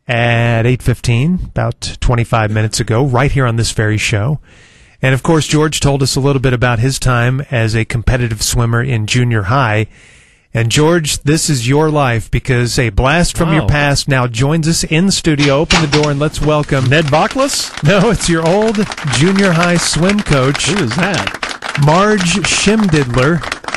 at 8:15, about 25 minutes ago, right here on this very show. And, of course, George told us a little bit about his time as a competitive swimmer in junior high. And, George, this is your life because a blast from your past now joins us in the studio. Open the door and let's welcome... Ned Bachlis? No, it's your old junior high swim coach. Who is that? Marge Schimdidler.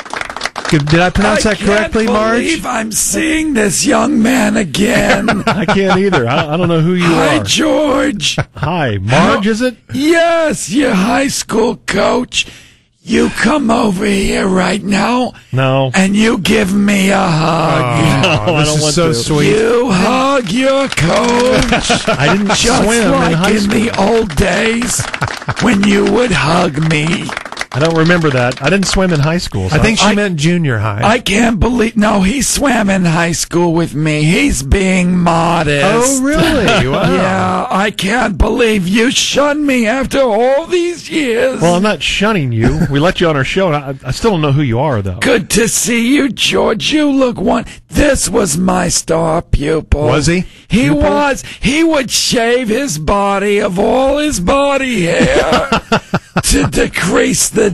Did I pronounce that correctly, Marge? I can't believe I'm seeing this young man again. I can't either. I don't know who you Hi, are. George. Hi, Marge, is it? Yes, your high school coach. You come over here right now. No. And you give me a hug. No, this is so sweet. You hug your coach. I didn't Just swim like in high school. the old days when you would hug me. I don't remember that. I didn't swim in high school. So I think she meant junior high. I can't believe... No, he swam in high school with me. He's being modest. Oh, really? Wow. Yeah, I can't believe you shunned me after all these years. Well, I'm not shunning you. We let you on our show. And I still don't know who you are, though. Good to see you, George. You look one... This was my star pupil. Was he? He was. He would shave his body of all his body hair to decrease the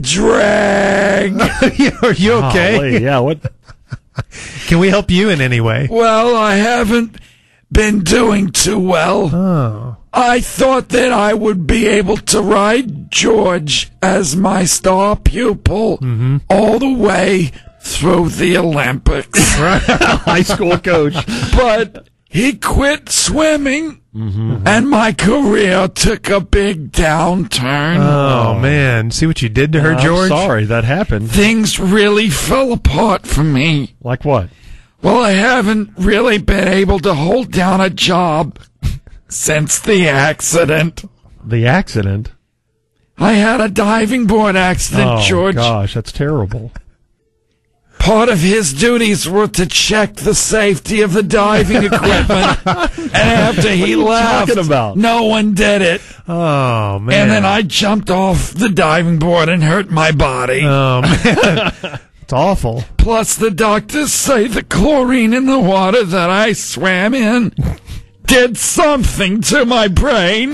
drag. Are you okay? Golly, yeah, what? Can we help you in any way? Well, I haven't been doing too well. Oh. I thought that I would be able to ride George as my star pupil all the way through the Olympics. High school coach. But he quit swimming, and my career took a big downturn. Oh, man. See what you did to her, George? I'm sorry that happened. Things really fell apart for me. Like what? Well, I haven't really been able to hold down a job since the accident. The accident? I had a diving board accident, George. Oh, gosh, that's terrible. Part of his duties were to check the safety of the diving equipment. And after he left, talking about? no one did it. Oh, man. And then I jumped off the diving board and hurt my body. Oh, man. It's awful. Plus, the doctors say the chlorine in the water that I swam in did something to my brain.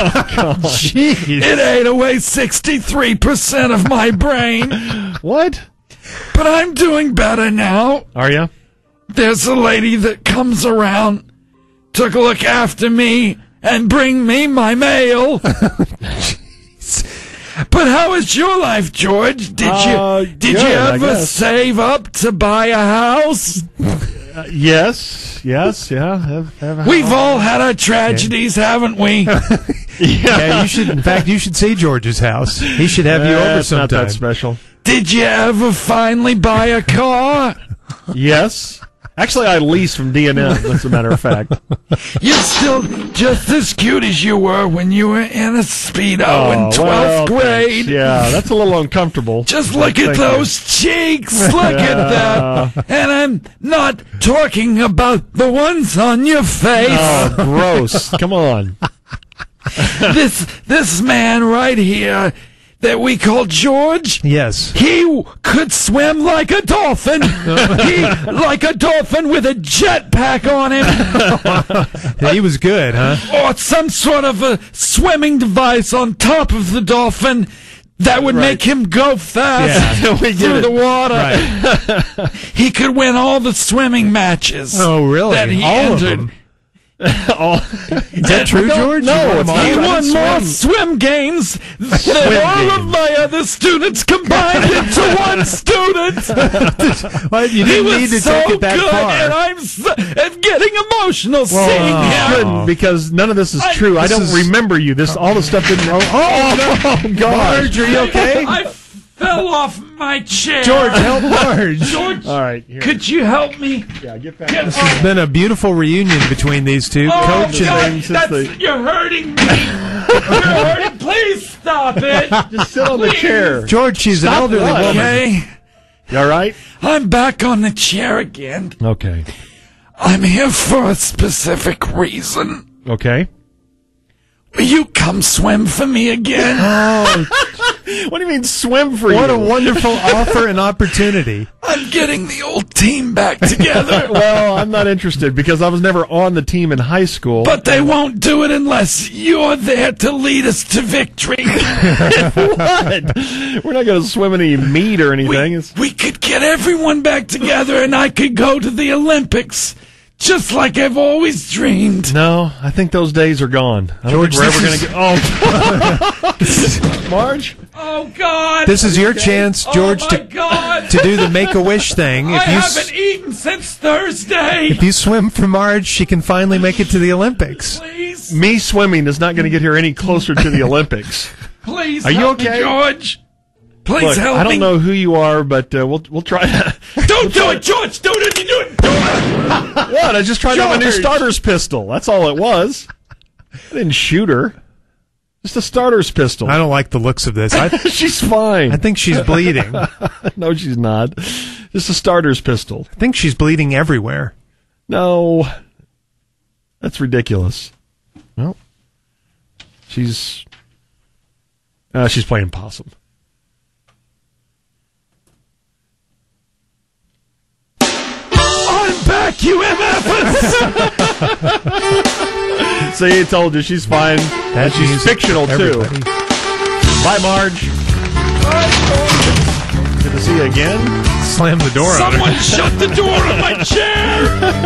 Jeez. It ate away 63% of my brain. What? But I'm doing better now. Are you? There's a lady that comes around to look after me and bring me my mail. But how is your life, George? Did you ever save up to buy a house? Yes, yeah. We've all had our tragedies, haven't we? Yeah, you should. In fact, you should see George's house. He should have you over It's not sometime. that special. Did you ever finally buy a car? Yes. Actually, I leased from D&M, as a matter of fact. You're still just as cute as you were when you were in a Speedo in 12th grade. Thanks. Yeah, that's a little uncomfortable. Just look at those cheeks. Look at that. And I'm not talking about the ones on your face. Oh, gross. Come on. This man right here that we call George. Yes. He could swim like a dolphin. Like a dolphin with a jetpack on him. He was good, huh? Or some sort of a swimming device on top of the dolphin that would make him go fast through the water. Right. He could win all the swimming matches. Oh, really? That he all entered. of them? Is that true, George? No, it's He not. won more swim games than all of my other students combined into one student. Well, you He didn't was need to so take it that good, far. and I'm getting emotional seeing him. Shouldn't, because none of this is true. I don't remember you. All the stuff didn't. Oh, God. Marge, are you okay? I fell off my chair. George, help Marge. George, All right. Here. could you help me? Yeah, get back. This has been a beautiful reunion between these two. Oh, Coach God, and you're hurting me. You're hurting. Please stop it. Just sit on the chair. George, she's an elderly woman. Okay, You all right? I'm back on the chair again. Okay. I'm here for a specific reason. Okay. Will you come swim for me again? What do you mean swim for you? What a wonderful offer and opportunity. I'm getting the old team back together. Well, I'm not interested because I was never on the team in high school. But they won't do it unless you're there to lead us to victory. What? We're not going to swim any meet or anything. We could get everyone back together and I could go to the Olympics. Just like I've always dreamed. No, I think those days are gone. I don't George, think we're ever going to get... Oh, Marge? Oh, God. This is your chance, George, to do the Make-A-Wish thing. I haven't eaten since Thursday. If you swim for Marge, she can finally make it to the Olympics. Please. Me swimming is not going to get her any closer to the Olympics. Please Are you help okay? me, George. Please Look, help me. I don't know who you are, but we'll try. Don't do it, George. Do it. You do it. Do it. What? I just tried out my new George. starter's pistol. That's all it was. I didn't shoot her. Just a starter's pistol. I don't like the looks of this. She's fine. I think she's bleeding. No, she's not. Just a starter's pistol. I think she's bleeding everywhere. No. That's ridiculous. Well, she's playing possum. I'm back, you MFers. See, I told you, she's fine. And she's music fictional, for too. everybody. Bye, Marge. Good to see you again. Slam the door on her. Someone shut the door on my chair.